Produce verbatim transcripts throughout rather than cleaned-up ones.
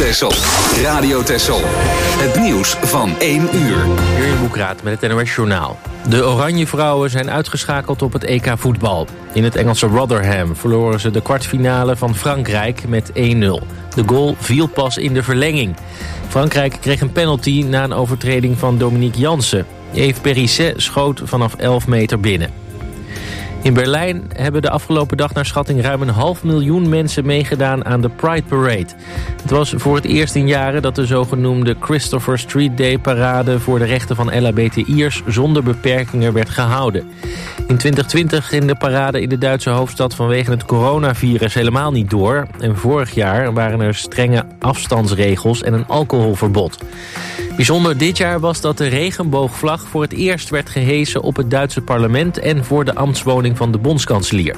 Texel. Radio Texel. Het nieuws van één uur. Jurjen Boekraat met het N O S Journaal. De Oranje Vrouwen zijn uitgeschakeld op het E K voetbal. In het Engelse Rotherham verloren ze de kwartfinale van Frankrijk met één nul. De goal viel pas in de verlenging. Frankrijk kreeg een penalty na een overtreding van Dominique Jansen. Yves Périsset schoot vanaf elf meter binnen. In Berlijn hebben de afgelopen dag naar schatting ruim een half miljoen mensen meegedaan aan de Pride Parade. Het was voor het eerst in jaren dat de zogenoemde Christopher Street Day parade voor de rechten van L H B T I'ers zonder beperkingen werd gehouden. In twintig twintig ging de parade in de Duitse hoofdstad vanwege het coronavirus helemaal niet door. En vorig jaar waren er strenge afstandsregels en een alcoholverbod. Bijzonder dit jaar was dat de regenboogvlag voor het eerst werd gehesen op het Duitse parlement en voor de ambtswoning van de bondskanselier.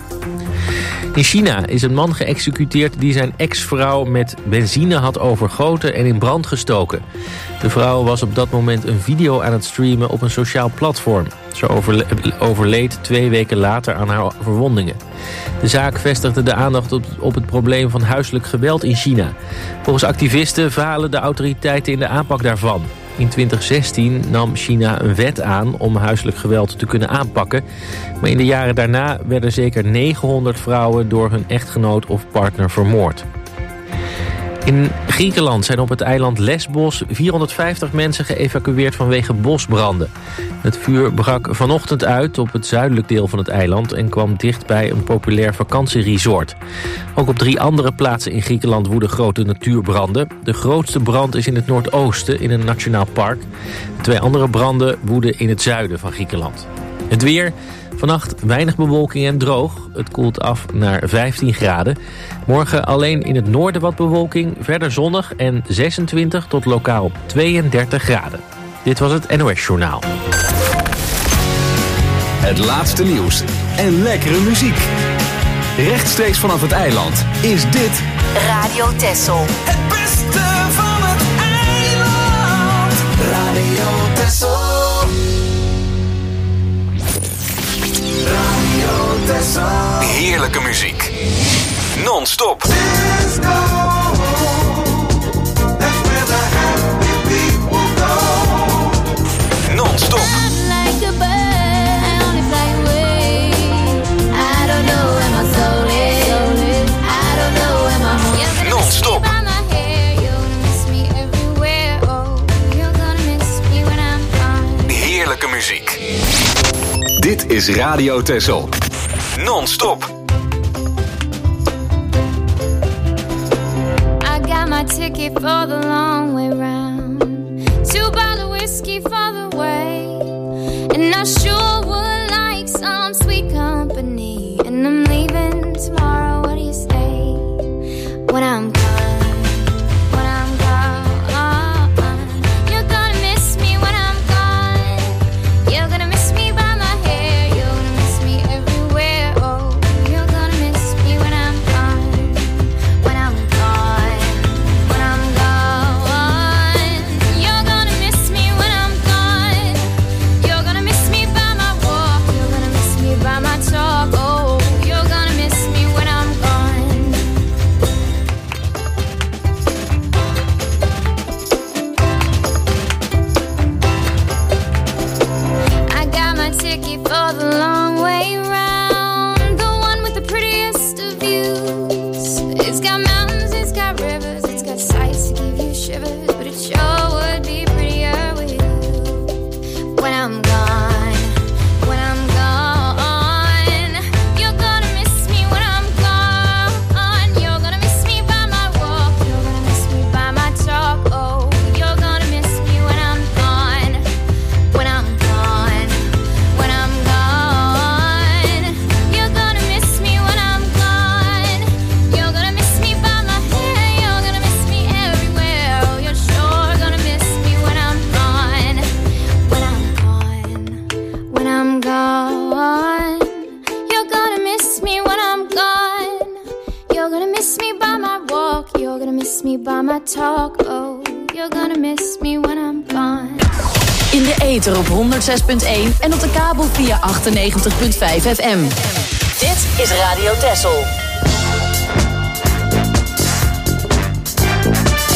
In China is een man geëxecuteerd die zijn ex-vrouw met benzine had overgoten en in brand gestoken. De vrouw was op dat moment een video aan het streamen op een sociaal platform. Ze overle- overleed twee weken later aan haar verwondingen. De zaak vestigde de aandacht op, op het probleem van huiselijk geweld in China. Volgens activisten falen de autoriteiten in de aanpak daarvan. In twintig zestien nam China een wet aan om huiselijk geweld te kunnen aanpakken. Maar in de jaren daarna werden zeker negenhonderd vrouwen door hun echtgenoot of partner vermoord. In Griekenland zijn op het eiland Lesbos vierhonderdvijftig mensen geëvacueerd vanwege bosbranden. Het vuur brak vanochtend uit op het zuidelijk deel van het eiland en kwam dicht bij een populair vakantieresort. Ook op drie andere plaatsen in Griekenland woeden grote natuurbranden. De grootste brand is in het noordoosten in een nationaal park. De twee andere branden woeden in het zuiden van Griekenland. Het weer. Vannacht weinig bewolking en droog. Het koelt af naar vijftien graden. Morgen alleen in het noorden wat bewolking. Verder zonnig en zesentwintig tot lokaal tweeëndertig graden. Dit was het N O S Journaal. Het laatste nieuws en lekkere muziek. Rechtstreeks vanaf het eiland is dit Radio Texel. Het beste van het eiland. Radio Texel. Radio Texel. heerlijke muziek. Non-stop. Non-stop. Non-stop. Heerlijke muziek. Dit is Radio Texel. Non-stop. I got my ticket for the long way round. Two bottle whiskey for the way. And I sure would like some sweet company. And I'm leaving tomorrow, what do you say? When I'm op honderdzes punt één en op de kabel via achtennegentig punt vijf F M. Dit is Radio Texel.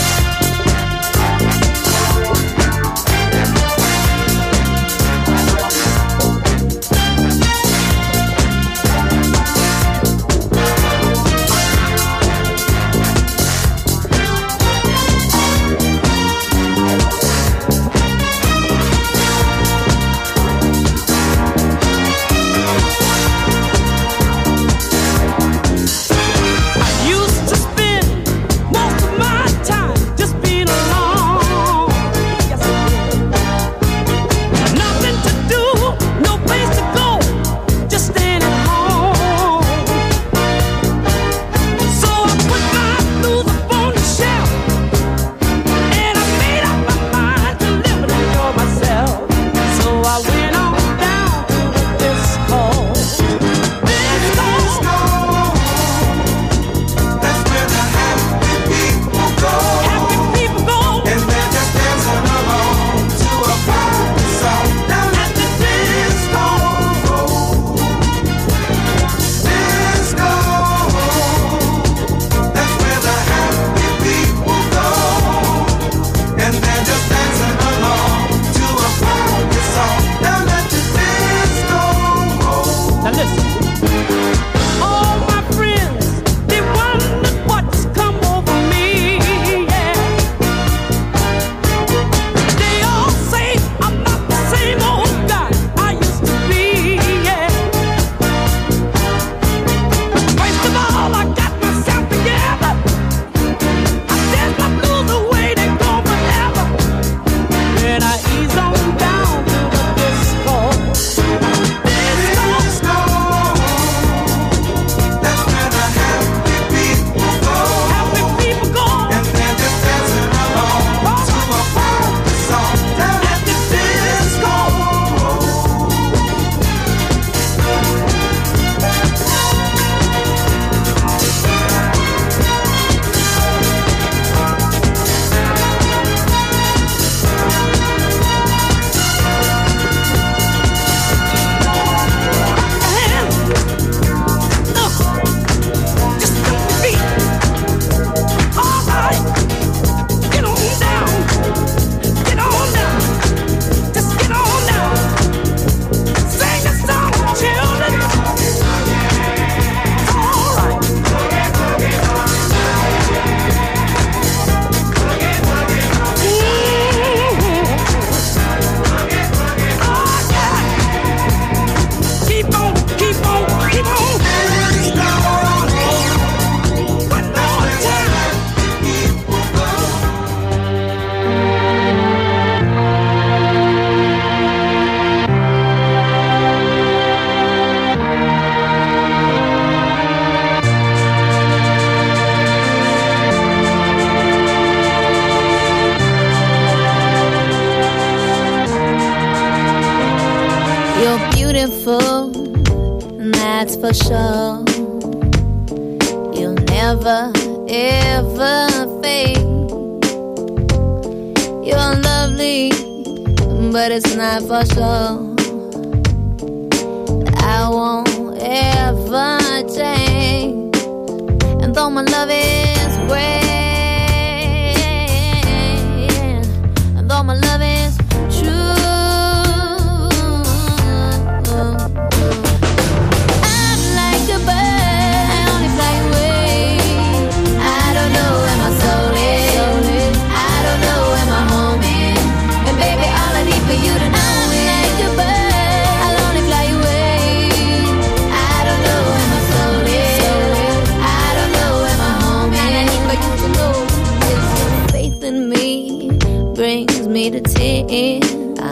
You're beautiful, and that's for sure. You'll never, ever fade. You're lovely, but it's not for sure. I won't ever change. And though my love is great, and though my love is true, I'm like a bird, I only fly away. I don't know where my soul is, I don't know where my home is. And baby, all I need for you to know is like a bird, I'll only fly away. I don't know where my soul is, I don't know where my home is. And I need for you to know is faith in me brings me to tears.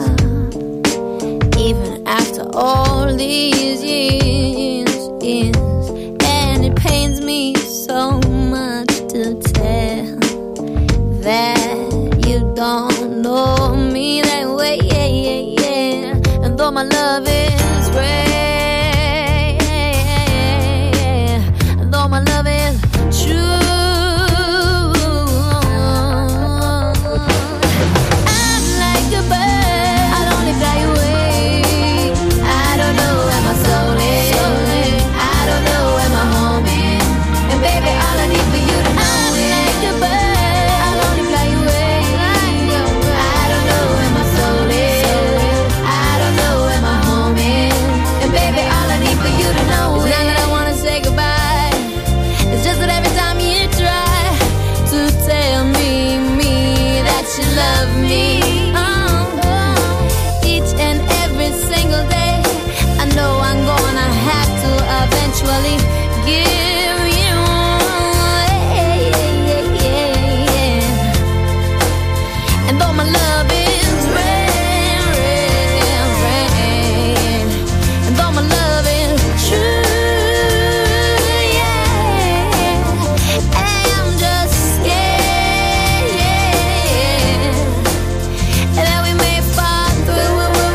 Even after all these years, years, and it pains me so much to tell that you don't know me that way, yeah, yeah, yeah. And though my love is great, and though my love is true, I'm like a bird, I'll only fly away. I don't know where my soul is, I don't know where my home is. And baby, all I need for you to know is like a bird, I'll only fly away. I don't know where my soul is, I don't know where my home is. And baby, all I need for you to know is not that I wanna say goodbye, it's just that every time you try to tell me, me, that you love me, oh, each and every single day, I know I'm gonna have to eventually give you, yeah, yeah, yeah, yeah. And though my love is rare, rare, rare, and though my love is true, yeah, I'm just scared, yeah, that we may fall through,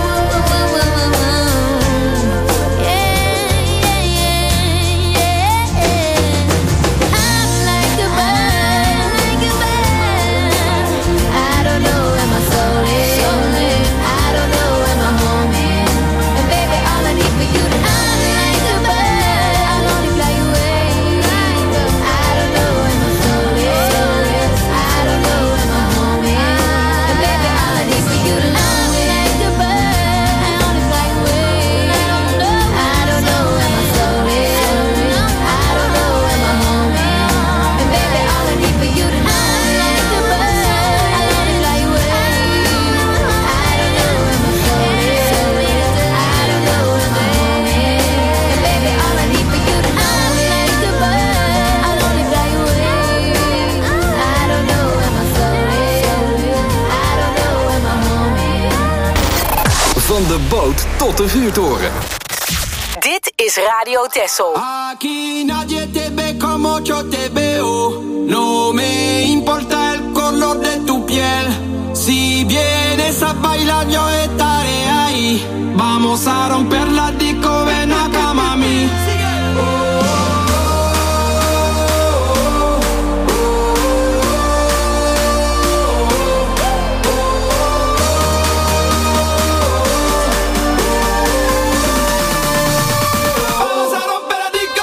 yeah, yeah, yeah, yeah. I'm like a bird, like a bird. I don't know where my soul is, I don't know where my home is. And baby, all I need for you to know is like a bird, I'll only fly away. I don't know where my soul is, I don't know where my home is. And baby, all I need for you to know is like a bird, I'll only fly away. I don't know where my soul is, I don't know where my home is. And baby, all I need for you to know is like a bird, I'll only fly away. I don't know where my soul is, I don't know where my home is. And baby, all I need for you to know is like a bird, I'll only fly away. I don't know where my soul is, I don't know where my home is. Van de boot tot de vuurtoren. Dit is Radio Texel. Aquí nadie te ve como yo te veo. No me importa el color de tu piel. Si vienes a bailar yo estaré ahí. Vamos a romper la disco, ven acá mami. Vamos a romper la disco.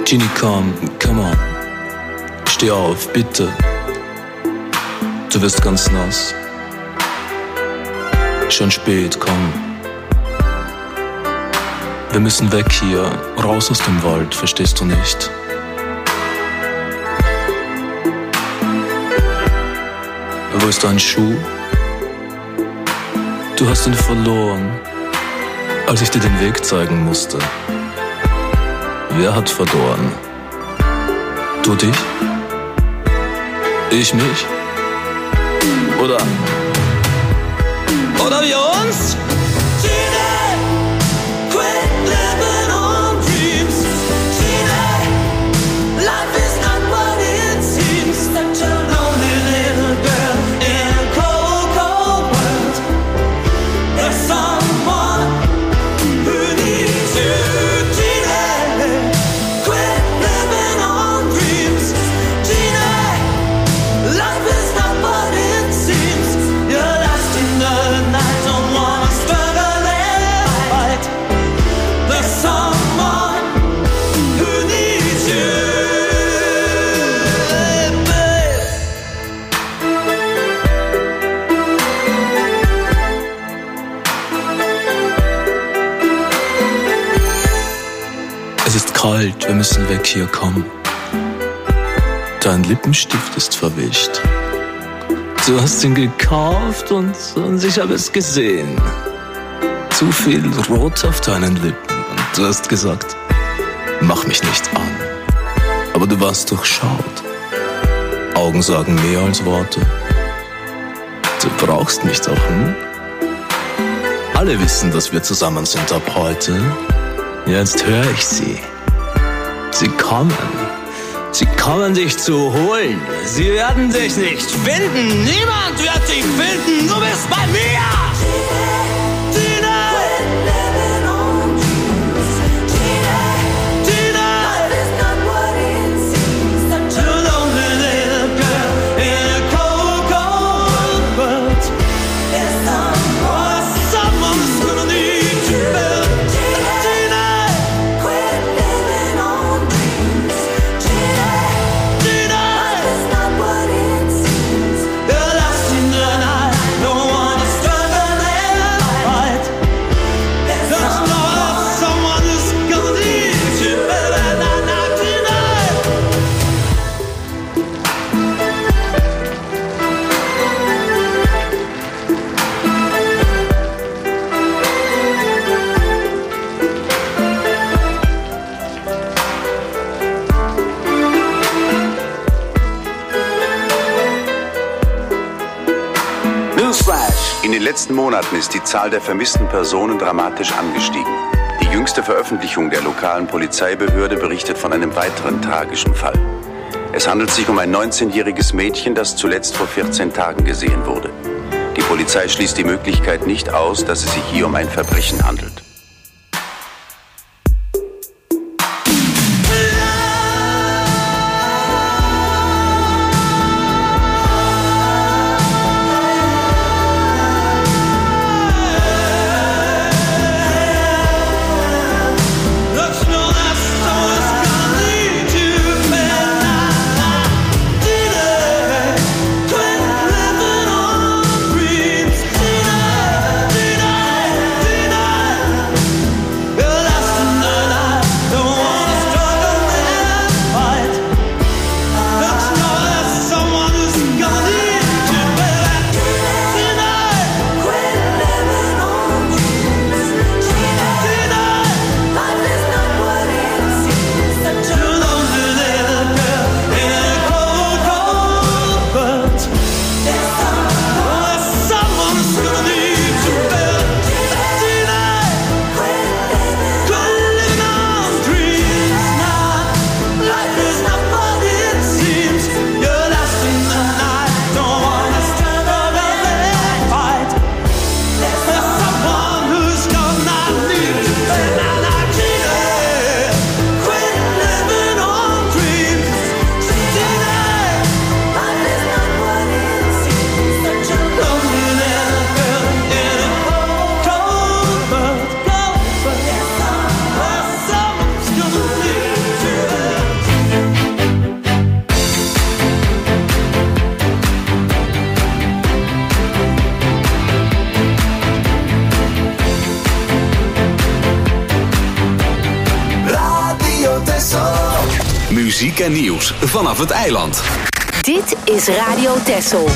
Genie, komm, come on. Steh auf, bitte. Du wirst ganz nass. Schon spät, komm. Wir müssen weg hier, raus aus dem Wald, verstehst du nicht? Wo ist dein Schuh? Du hast ihn verloren, als ich dir den Weg zeigen musste. Wer hat verloren? Du dich? Ich mich? Oder? Oder wir uns? Kalt, wir müssen weg hier, komm. Dein Lippenstift ist verwischt. Du hast ihn gekauft und, und ich habe es gesehen. Zu viel Rot auf deinen Lippen und du hast gesagt, mach mich nicht an. Aber du warst durchschaut. Augen sagen mehr als Worte. Du brauchst mich doch, hm? Alle wissen, dass wir zusammen sind ab heute. Jetzt höre ich sie. Sie kommen. Sie kommen dich zu holen. Sie werden dich nicht finden. Niemand wird dich finden. Du bist bei mir. In den letzten Monaten ist die Zahl der vermissten Personen dramatisch angestiegen. Die jüngste Veröffentlichung der lokalen Polizeibehörde berichtet von einem weiteren tragischen Fall. Es handelt sich um ein neunzehnjähriges Mädchen, das zuletzt vor vierzehn Tagen gesehen wurde. Die Polizei schließt die Möglichkeit nicht aus, dass es sich hier um ein Verbrechen handelt. muziek en nieuws vanaf het eiland. Dit is Radio Texel.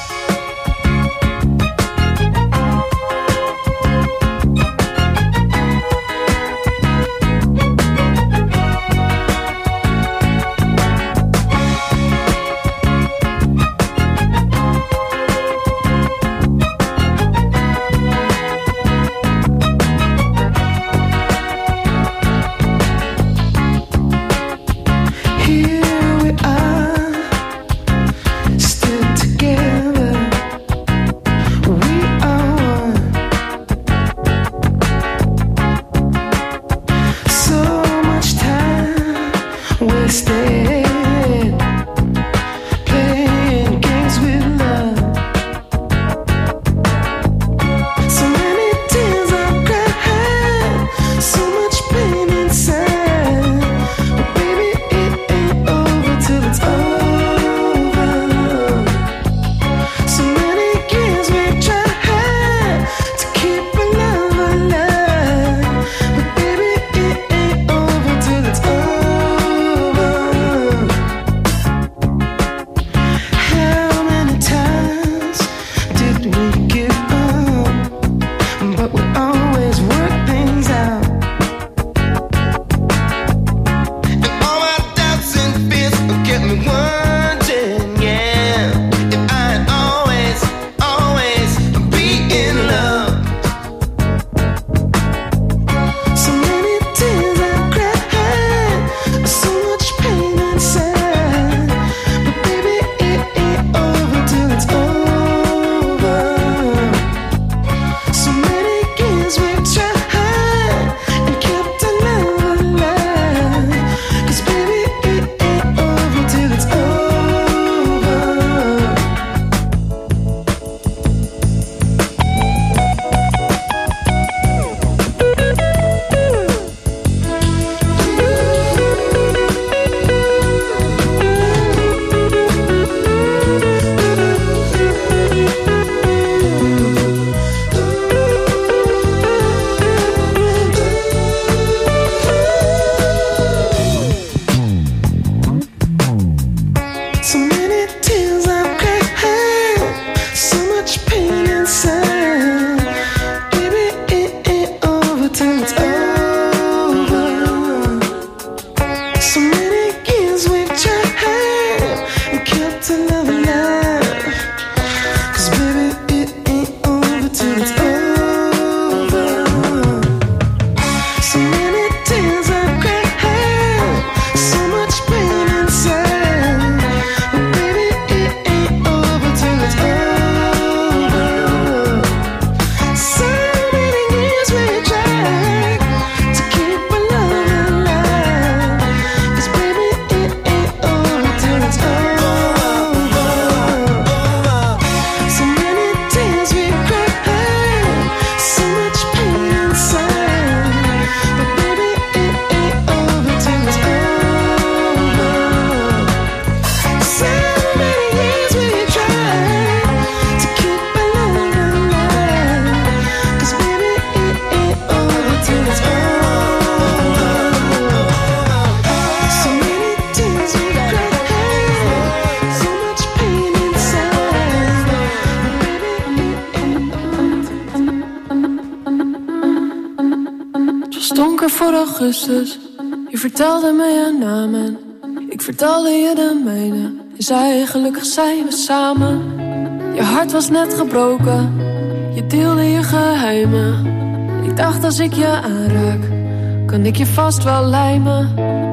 Voor augustus, je vertelde me je naam en ik vertelde je de mijne. Je zei gelukkig zijn we samen. Je hart was net gebroken, je deelde je geheimen. Ik dacht als ik je aanraak, kan ik je vast wel lijmen.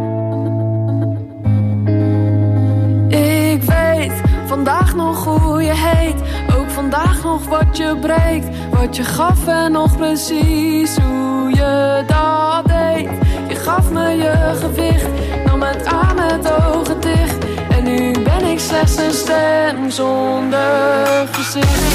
Ik weet vandaag nog hoe je heet, ook vandaag nog wat je breekt, wat je gaf en nog precies hoe je dat deed. Je gaf me je gewicht, nam het aan met ogen dicht. En nu ben ik slechts een stem zonder gezicht.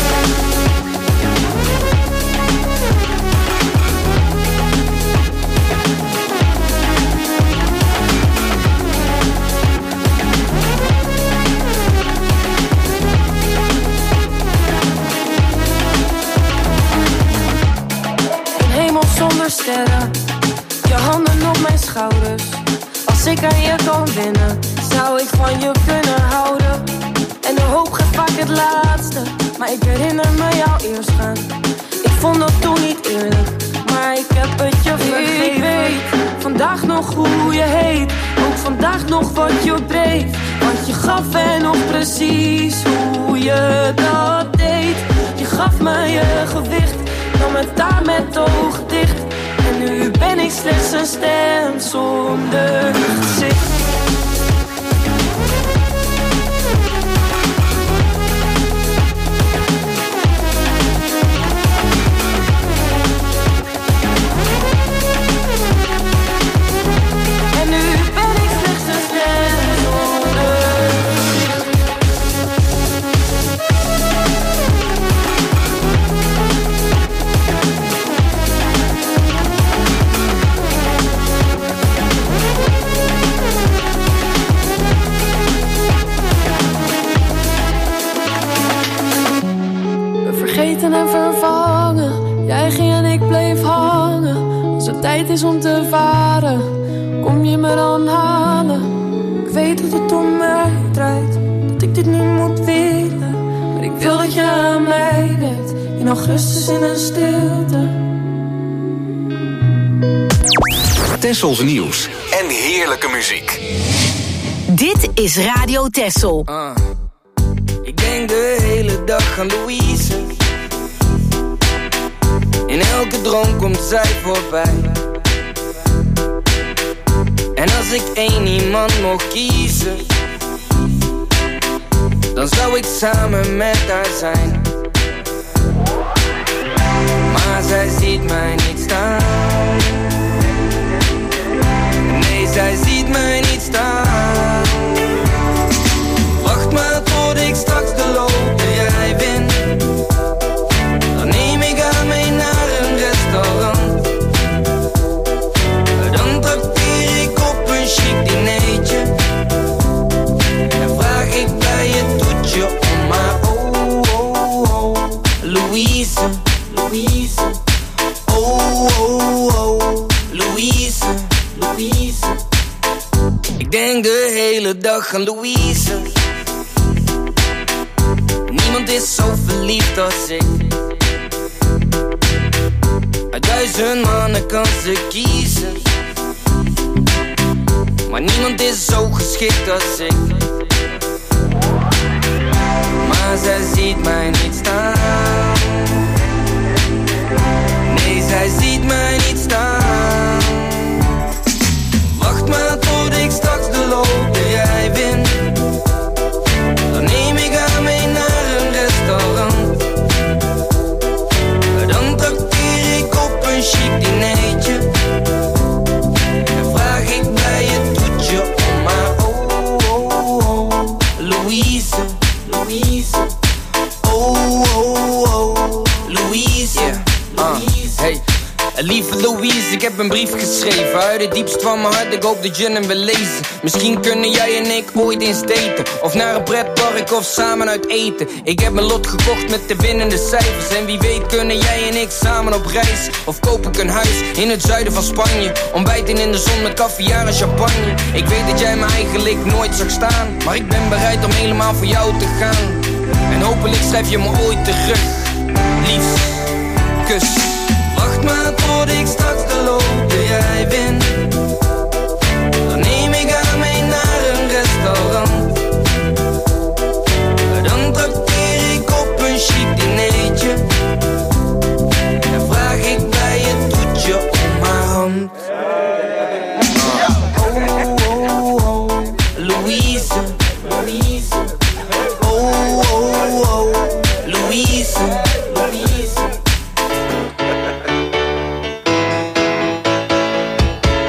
Zonder sterren, je handen op mijn schouders. Als ik aan je kan winnen, zou ik van je kunnen houden. En de hoop gaat vaak het laatste. Maar ik herinner me jou eerst gaan. Ik vond dat toen niet eerlijk, maar ik heb het je vergeven. Ik weet vandaag nog hoe je heet. Ook vandaag nog wat je breekt. Want je gaf en nog precies hoe je dat deed. Je gaf me je gewicht, nam het daar met de ogen dicht. En nu ben ik slechts een stem zonder gezicht. En vervangen, jij ging en ik bleef hangen. Als het tijd is om te varen, kom je me dan halen. Ik weet dat het om mij draait, dat ik dit nu moet willen. Maar ik wil dat je aan mij denkt, in augustus in een stilte. Tessels nieuws en heerlijke muziek. Dit is Radio Tessel. Uh, ik denk de hele dag aan Louise. In elke droom komt zij voorbij. En als ik één iemand mocht kiezen, dan zou ik samen met haar zijn. Maar zij ziet mij niet staan. Nee, zij ziet mij niet staan. Wacht maar tot ik straks de loterij win. Dan neem ik haar mee naar een restaurant. Dan trakteer ik op een chic dinertje. En vraag ik bij het toetje om haar. Oh, oh, oh, Louise, Louise. Oh, oh, oh, Louise, Louise. Ik denk de hele dag aan Louise. Niemand is zo verliefd als ik. Uit duizend mannen kan ze kiezen. Maar niemand is zo geschikt als ik. Maar zij ziet mij niet staan. Nee, zij ziet mij niet staan. Wacht maar tot ik straks de loterij win. Dan neem ik haar mee naar een restaurant. Dan trakteer ik op een chic dinertje. En vraag ik bij het toetje om haar. Oh, oh, oh, Louise, Louise. Oh, oh, oh, Louise, yeah. uh, Hey, lieve Louise, ik heb een brief geschreven uit het diepst van mijn hart, ik hoop dat je hem wil lezen. Misschien kunnen jij en ik ooit eens daten, of naar een pretpark of samen uit eten. Ik heb mijn lot gekocht met de winnende cijfers. En wie weet kunnen jij en ik samen op reis. Of koop ik een huis in het zuiden van Spanje. Ontbijten in de zon met caviar en champagne. Ik weet dat jij me eigenlijk nooit zag staan, maar ik ben bereid om helemaal voor jou te gaan. En hopelijk schrijf je me ooit terug. Liefst, kus. Wacht maar tot ik straks de loterij win. Dan neem ik haar mee naar een restaurant. Dan trakteer ik op een chic dinertje. En vraag ik bij het toetje om haar hand. Oh, oh, oh, Louise, Louise. Oh, oh, oh, Louise, Louise.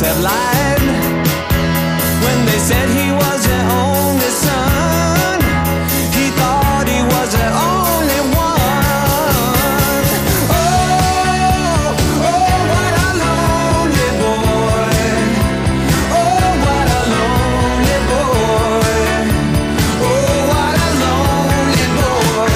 have lied when they said he was their only son. He thought he was their only one. Oh, oh, what a lonely boy. Oh, what a lonely boy. Oh, what a lonely boy.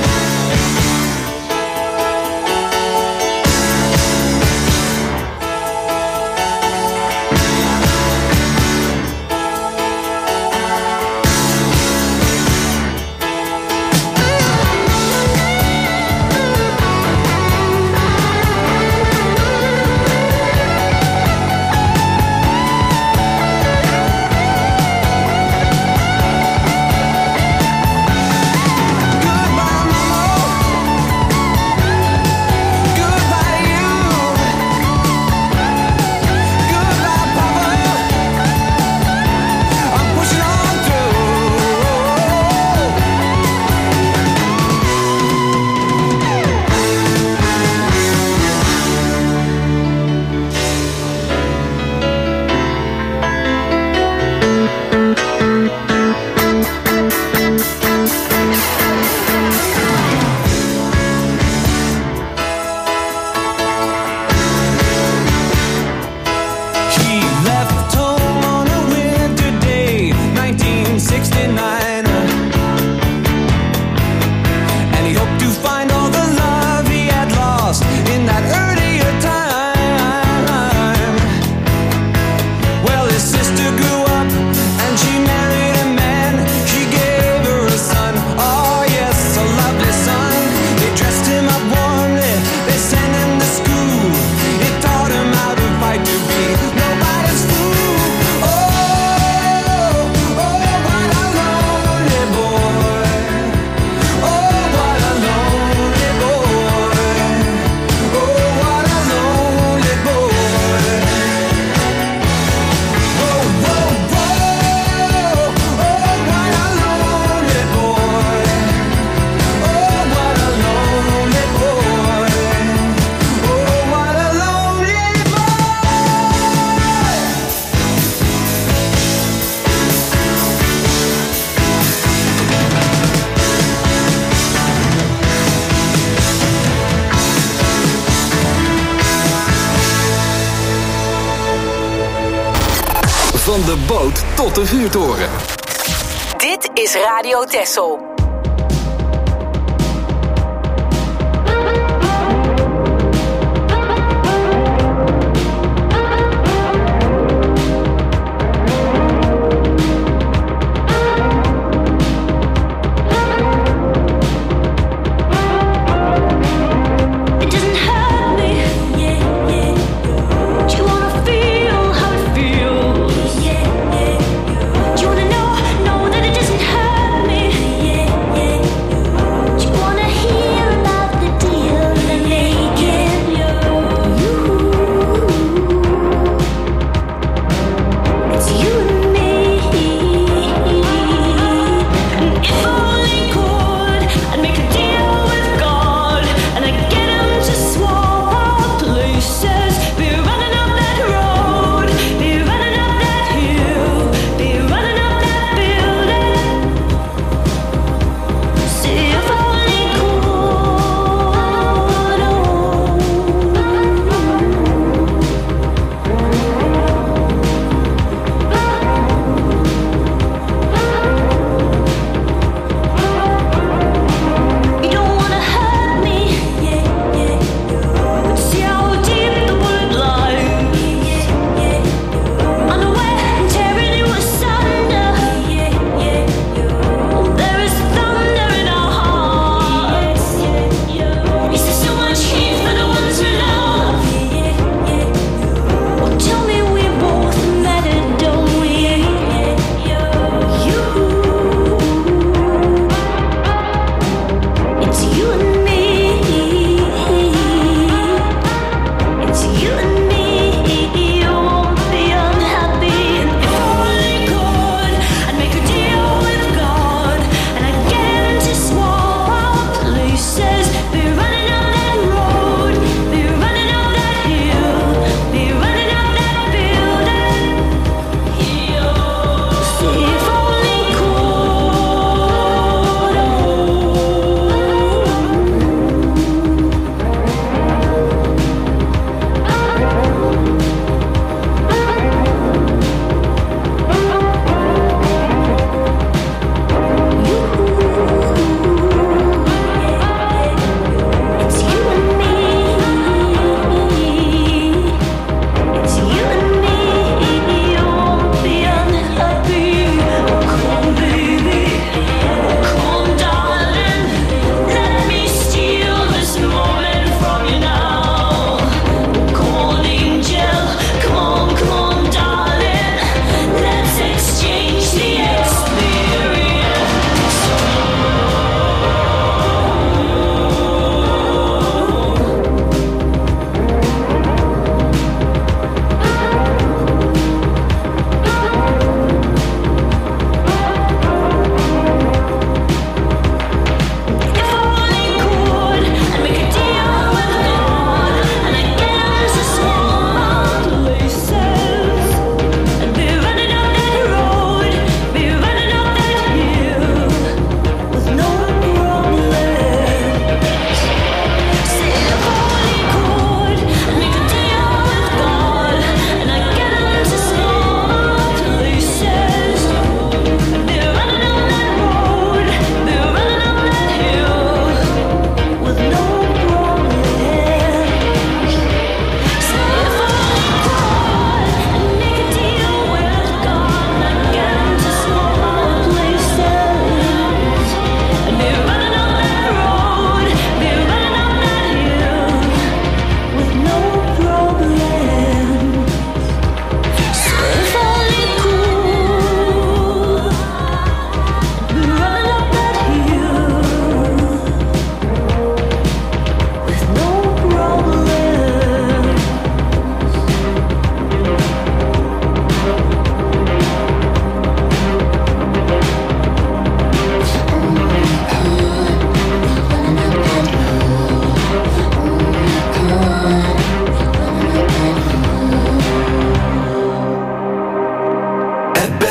He left home on a winter day, nineteen sixty-nine, and he hoped to find all the love he had lost in that earlier time. Well, his sister grew up and she married a man. She gave her a son, oh yes, a lovely son. They dressed him up warmly, they sent him to school. It taught him how to fight to be nobody's fool. Oh, oh, what a lonely boy. Oh, what a lonely boy. Oh, what a lonely boy. Whoa, whoa, whoa. Oh, what a lonely boy. Oh, what a lonely boy. Oh, what a lonely boy. Van de boot tot de vuurtoren. Dit is Radio Texel. It doesn't hurt me, yeah, yeah. Do you wanna feel how it feels? Yeah, yeah. Do you wanna know, know that it doesn't hurt me? Yeah,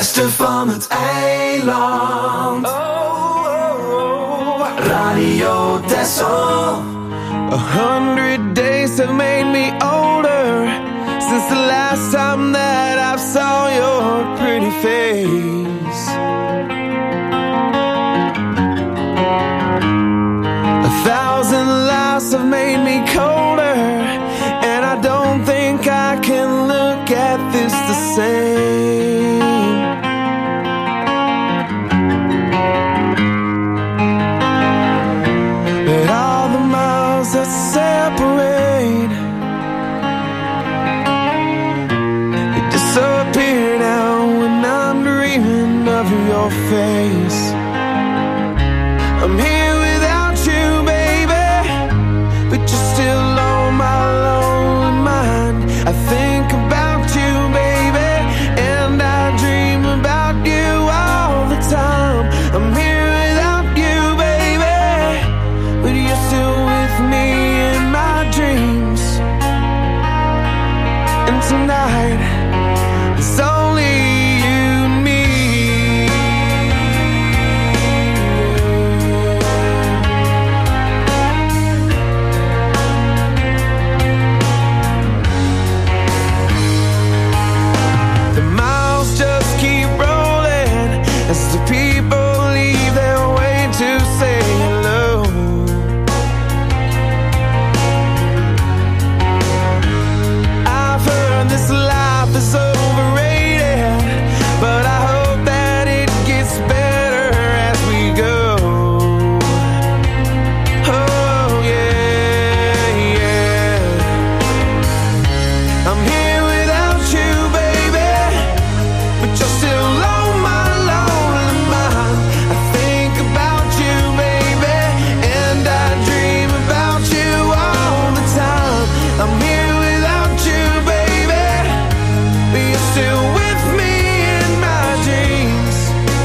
beste van het eiland. Radio Texel. A hundred days have made me older since the last time that I saw your pretty face. A thousand lives have made me colder, and I don't think I can look at this the same. But all the miles that separate, they disappear now when I'm dreaming of your face. I'm here without you, baby, but you're still on my lonely mind. I think about you, baby, and I dream about you all the time. I'm here without you, baby, but you're still with me in my dreams. And tonight, it's only you and me. The miles just keep rolling as the people leave their way to say hello. I've heard this life is overrated, but I hope that it gets better as we go. Oh yeah, yeah. I'm here without you, baby, but you're still on my lonely mind. I think about you, baby, and I dream about you all the time. I'm here without you, baby, but you're still with me in my dreams.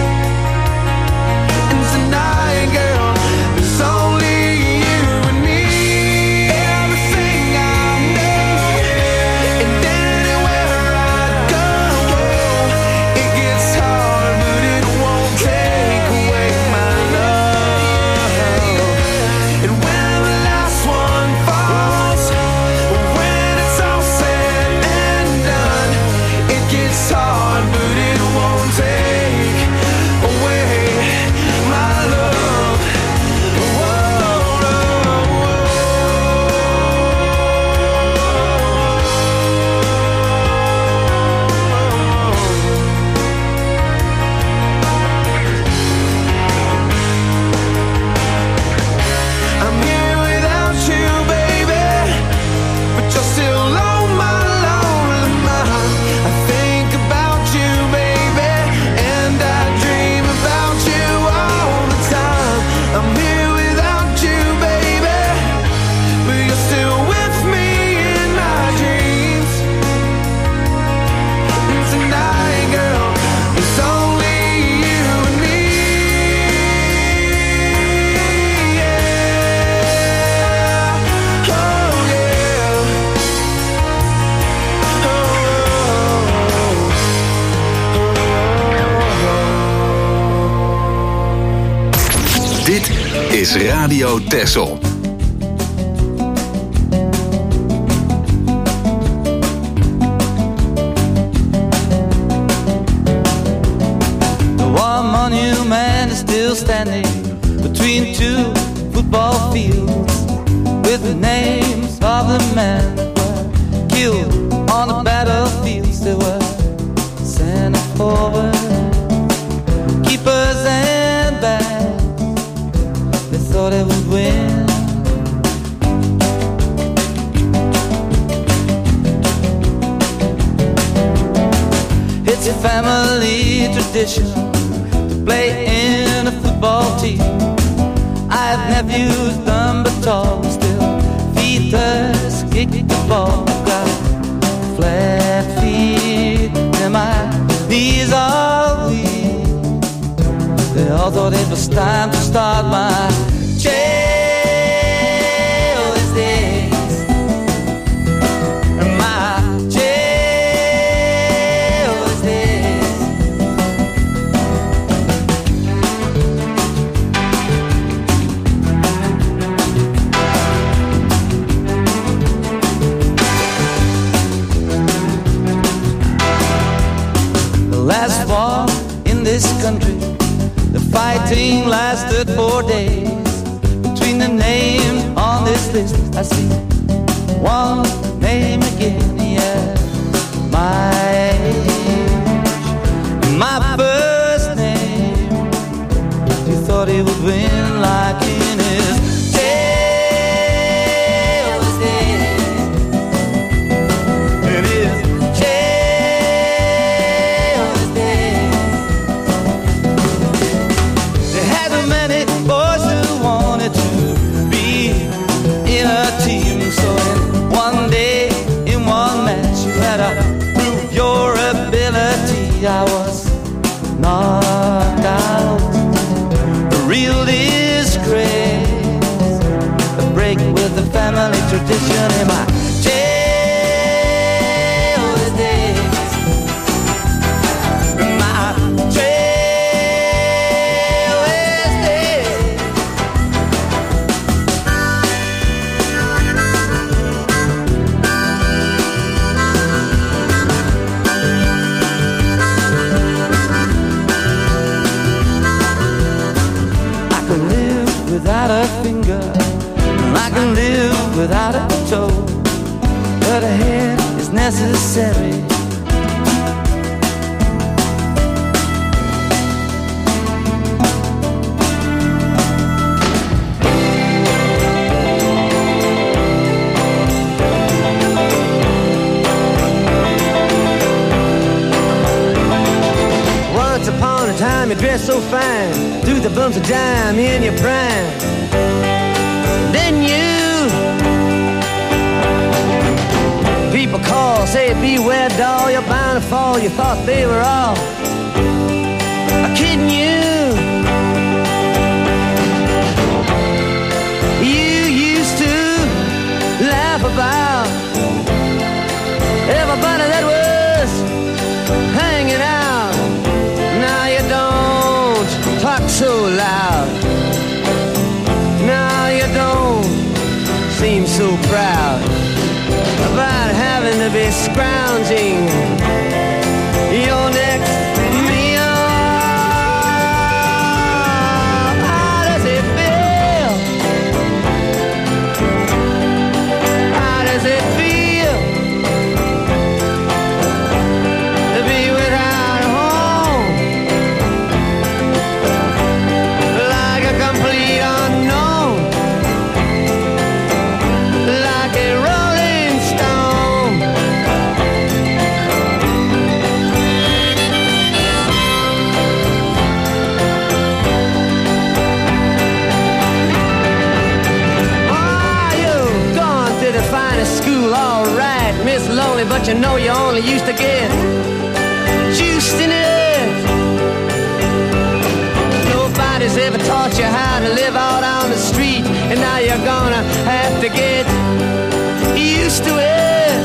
And tonight, girl, it's only you and me. Everything I know, and anywhere I go, it gets hard, but it won't take away my love. And when the last one falls, when it's all said and done, it gets hard, but it won't take away my love. I'm here without you, baby, but you're still on my lonely mind. I think about you, baby, and I dream about you all the time. I'm here without you, baby, but you're still with me in my dreams. And tonight, girl, it's only you and me. Yeah. Oh yeah. Dit is Radio Texel. The one monument is still standing between two football fields, with the names of the men that were killed on the battlefields. They were center forward, keepers and backs. They thought they would win. It's a family tradition to play in a football team. I have nephews, dumb but tall, still feet us kick the ball. Got flat feet and my knees are weak. They all thought it was time to start my jail these days. My jail these days. country. The fighting lasted four days. Between the names on this list, I see one name again, yeah, my age. My first name, you thought he would win like in his Taylor's days. In his Taylor's days. They had so many boys who wanted to be in a team. So in one day, in one match, you had to prove your ability. I was knocked out. A real disgrace. A break with the family tradition in my Taylor's days. My Taylor's days. I can live without a finger, I can live without a toe, but a head is necessary. Once upon a time you dressed so fine, threw the bumps of dime in your prime. Then you, people call, say beware doll, you're bound to fall. You thought they were all kidding you. You used to laugh about everybody that was hanging out. Now you don't talk so loud. Now you don't seem so proud about having to be scrounging your next meal. How does it feel? How does it feel to be without a home? Like a complete unknown, like a rolling stone. Oh, you've gone to the finest school, all right, Miss Lonely, but you know you only used to get juiced in it. Nobody's ever taught you how to live out on the street, and now you're gonna have to get used to it.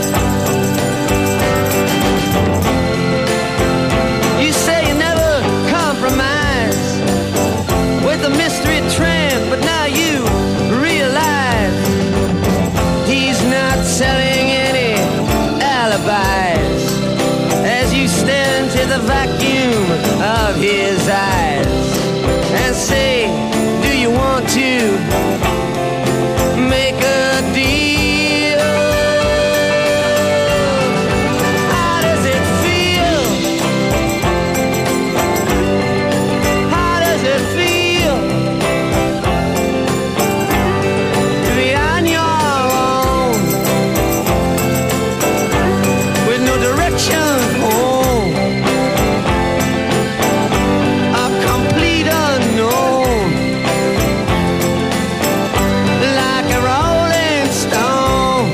You say you never compromise with the mystery tramp, but now you realize he's not selling any alibis as you stare into the vacuum of his eyes and say, do you want to make a deal? How does it feel? How does it feel to be on your own with no direction home? A complete unknown, like a rolling stone.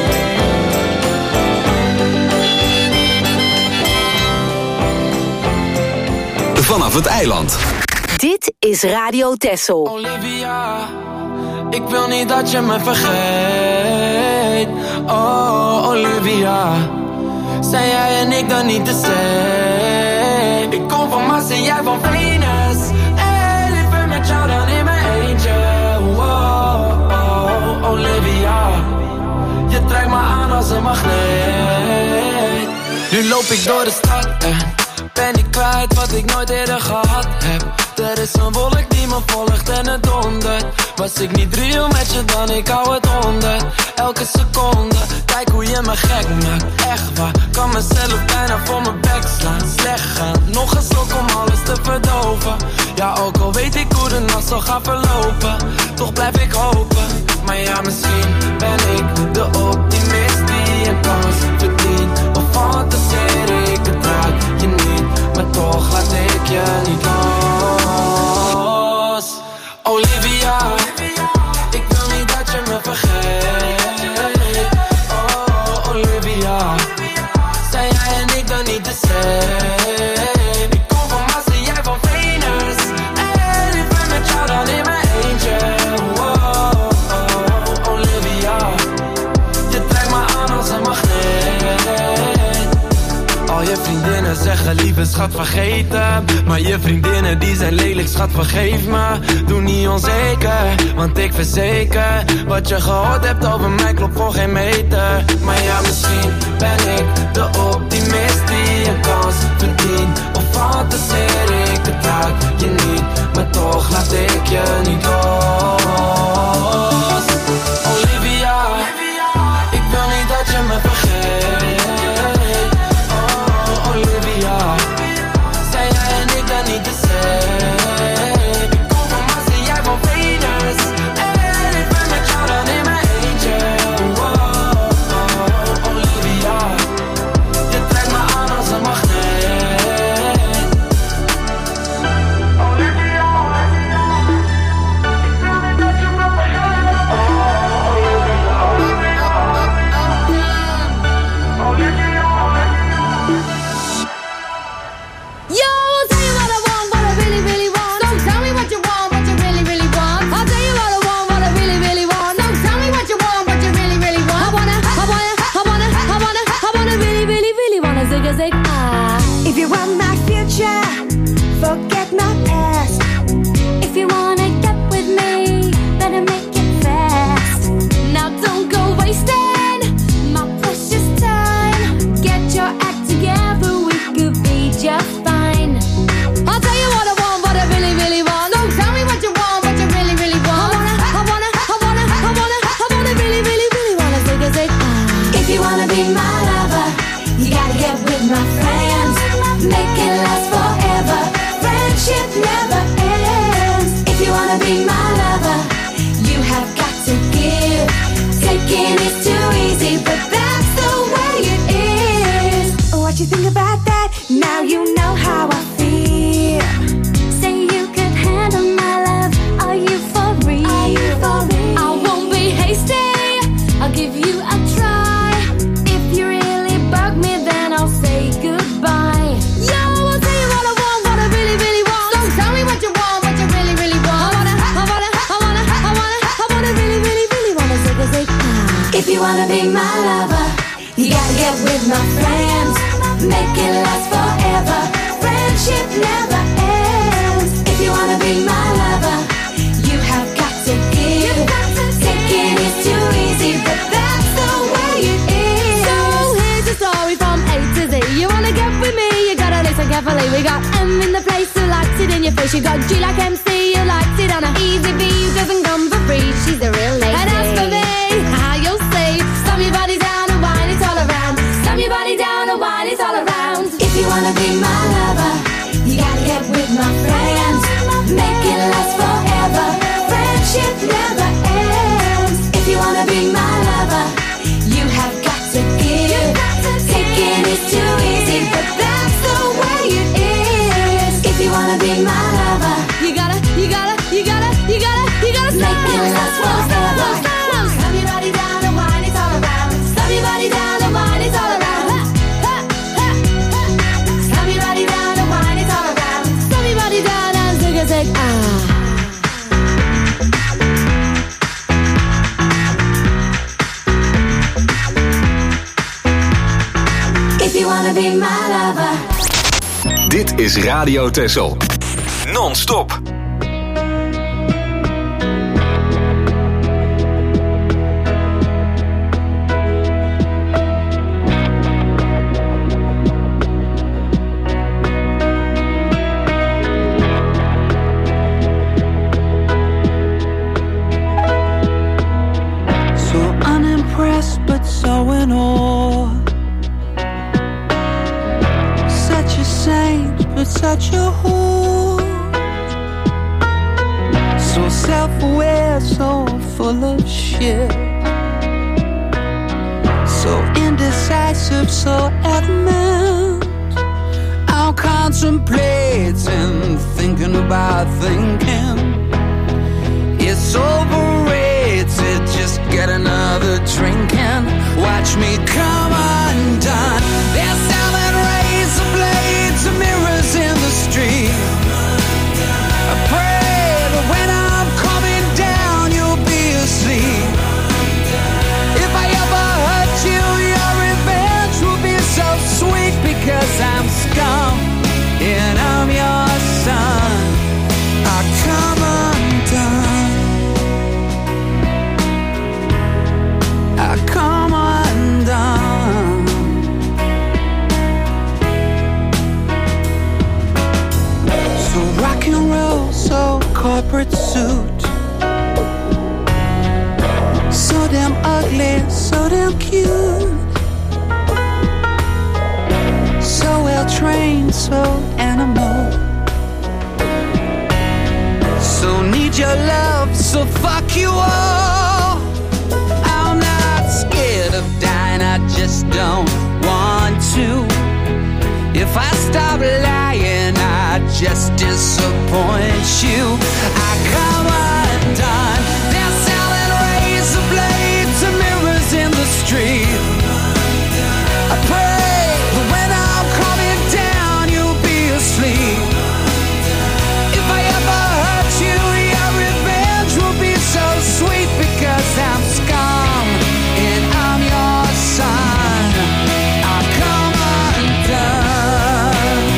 Vanaf het eiland. Dit is Radio Texel. Olivia, ik wil niet dat je me vergeet. Oh, Olivia, zijn jij en ik dan niet de same? Ik kom van Mars en jij van Venus. Hey, liever met jou dan in mijn eentje. Oh, oh, Olivia, je trekt me aan als een magneet. Nu loop ik door de stad en ben ben ik kwijt wat ik nooit eerder gehad heb. Er is een wolk die me volgt en het dondert. Was ik niet real met je dan, ik hou het honderd. Elke seconde, kijk hoe je me gek maakt. Echt waar, kan mezelf bijna voor mijn bek slaan. Slecht gaan, nog een sok om alles te verdoven. Ja, ook al weet ik hoe de nacht zal gaan verlopen, toch blijf ik hopen. Maar ja, misschien ben ik de optimist die een kans verdient. Of fantaseer ik het raak je niet, maar toch laat ik je niet los. Olivia, ik wil niet dat je me vergeet. Oh, Olivia, zijn jij en ik dan niet de same? Ik kom van Mars en jij van Venus, en ik ben met jou dan in mijn eentje. Oh, oh, Olivia, je trekt me aan als een magneet. Al je vriendinnen zeggen lieve schat vergeten, maar je vriendinnen die zijn lelijk schat vergeef me. Doe niet onzeker, want ik verzeker, wat je gehoord hebt over mij klopt voor geen meter. Maar ja, misschien ben ik de optimist die een kans verdient. Of fantaseer ik het raak je niet, maar toch laat ik je niet los. Olivia, ik wil niet dat je me vergeet. Oh, Olivia, zijn jij en ik dan niet de same? Ik kom van Mars en jij van Venus, en ik ben met jou dan in mijn eentje. Oh, oh, Olivia, je trekt me aan als een magneet. Olivia, ik wil niet dat je me vergeet. Oh, Olivia, Olivia. Yo, I'll tell you what I want, what I really, really want. So tell me what you want, what you really, really want. I'll tell you what I want, what I really, really want. So tell me what you want, what you really, really want. I wanna, I wanna, I wanna, I wanna, I wanna really, really, really wanna zig a zig ah. If you want my future, forget my past. If you wanna get with me, better make it fast. Now don't go wasting my precious time. Get your act together, we could be just fine. I'll tell you what I want, what I really, really want. So tell me what you want, what you really, really want. I wanna, I wanna, I wanna, I wanna, I wanna really, really, really wanna zig a zig ah. If you wanna be my lover, you gotta get with my friends. Make it last forever. Friendship never ends. If you wanna be my lover, you have got to give. Taking is too easy, but that's the way it is. What you think about that? Now you know how I feel. Say you could handle my love. Are you for real? Are you for real? I won't be hasty. I'll give you a try. If you really bug me, then I'll say goodbye. Yo, I'll tell you what I want, what I really, really want. So tell me what you want, what you really, really want. I wanna, I wanna, I wanna, I wanna, I wanna really, really, really wanna zig a zig ah. If you wanna be my lover, you gotta get with my friends. Make it last forever. Friendship never ends. If you wanna be my lover, you have got to give. Taking is too easy, but that's the way it is. So here's the story from A to Z. You wanna get with me, you gotta listen carefully. We got M in the place who likes it in your face. You got G like M C, who likes it on a easy B, who doesn't come for free. She's a real lady. And as for me, how you'll see, stomp your body down and wine it all around. Stomp your body down and wine it all around. If you wanna be my lover, you gotta get with my friends. Make it last forever. Friendship never ends. If you wanna be my lover, you have got to give. Taking is too easy, but that's the way it is. If you wanna be my lover, you gotta, you gotta, you gotta, you gotta, you gotta make it last forever. Stomp your body down and wine it all around. Stomp your body down and wine it all around. Stomp your body down and wine it all around. Stomp your body down and zig a zig ah. If you wanna be my lover. Dit is Radio Texel. Non-stop. such a whore. So self-aware, so full of shit. So indecisive, so adamant. I'm contemplating, thinking about thinking. It's overrated, just get another drink and watch me come undone. They're selling razor blades and mirrors in the street. I pray that when I'm coming down you'll be asleep. If I ever hurt you, your revenge will be so sweet. Because I'm scum and I'm your son, I come undone. I come undone. So rock and roll, so corporate suit. So damn ugly, so damn cute. So well trained, so animal. So need your love, so fuck you all. I'm not scared of dying, I just don't want to. If I stop lying, I just disappoint you. I come undone. They're selling razor blades and mirrors in the street. I pray that when I'm coming down, you'll be asleep. If I ever hurt you, your revenge will be so sweet. Because I'm scum and I'm your son, I come undone.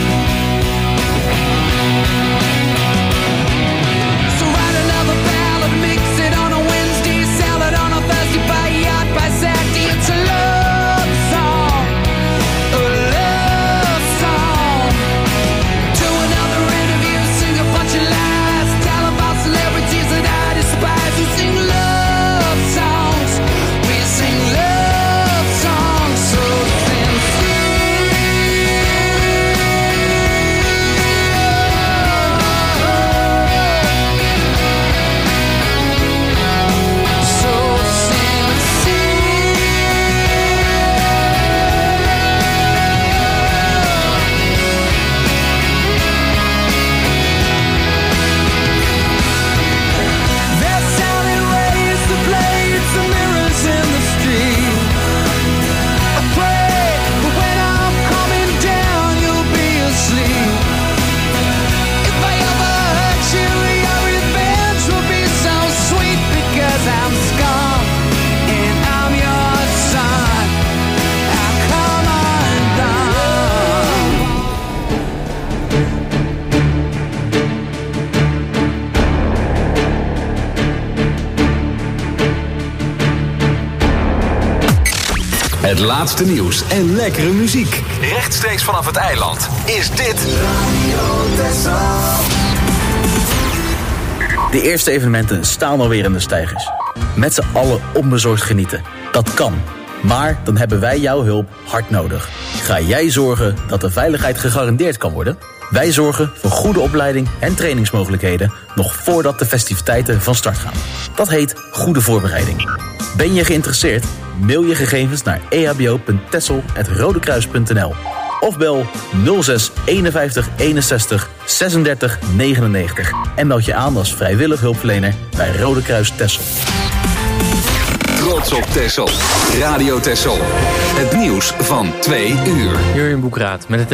So write another ballad, mix it on a Wednesday, sell it on a Thursday, buy a yacht by Saturday. It's a love song, a love song. Do another interview, sing a bunch of lies, tell about celebrities that I despise. We sing love songs, we sing love songs so sincere. So they're selling razor blades and mirrors in the street. I pray that when I'm coming down, you'll be asleep. If I ever hurt you, your revenge will be so sweet. Because I'm scum and I'm your son, I come undone. Het laatste nieuws en lekkere muziek. Rechtstreeks vanaf het eiland is dit De eerste evenementen staan alweer in de steigers. Met z'n allen onbezorgd genieten. Dat kan. Maar dan hebben wij jouw hulp hard nodig. Ga jij zorgen dat de veiligheid gegarandeerd kan worden? Wij zorgen voor goede opleiding en trainingsmogelijkheden nog voordat de festiviteiten van start gaan. Dat heet goede voorbereiding. Ben je geïnteresseerd? Mail je gegevens naar e h b o punt tessel apenstaartje rodekruis punt n l of bel nul zes eenenvijftig eenenzestig zesendertig negenennegentig en meld je aan als vrijwillig hulpverlener bij Rode Kruis Texel. Trots op Texel. Radio Texel. Het nieuws van twee uur. Jurjen Boekraat met het